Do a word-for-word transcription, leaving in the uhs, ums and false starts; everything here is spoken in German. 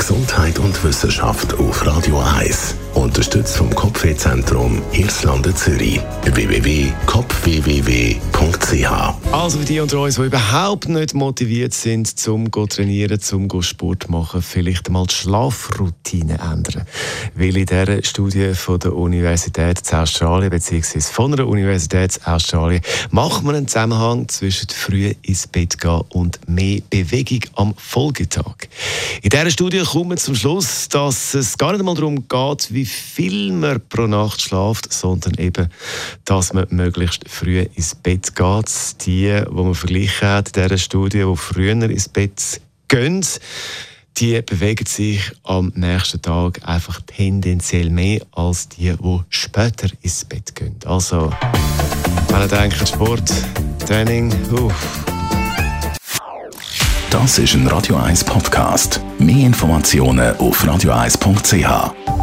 Gesundheit und Wissenschaft auf Radio eins. Unterstützt vom Kopfwehzentrum Irlande Zürich. w w w punkt kopf w w w punkt c h. Also für die unter uns, die überhaupt nicht motiviert sind, zum zu trainieren, zum Sport zu machen, vielleicht einmal die Schlafroutine ändern. Weil in dieser Studie von der Universität in Australien, beziehungsweise von einer Universität in Australien, macht man einen Zusammenhang zwischen früh ins Bett gehen und mehr Bewegung am Folgetag. In dieser Studie kommt man zum Schluss, dass es gar nicht einmal darum geht, wie viel man pro Nacht schläft, sondern eben, dass man möglichst früh ins Bett geht. Die, die man verglichen hat in dieser Studie, die früher ins Bett gehen, die bewegen sich am nächsten Tag einfach tendenziell mehr als die, die später ins Bett gehen. Also, wenn ihr denkt, Sport, Training, uff. Das ist ein Radio eins Podcast. Mehr Informationen auf radio eins punkt c h.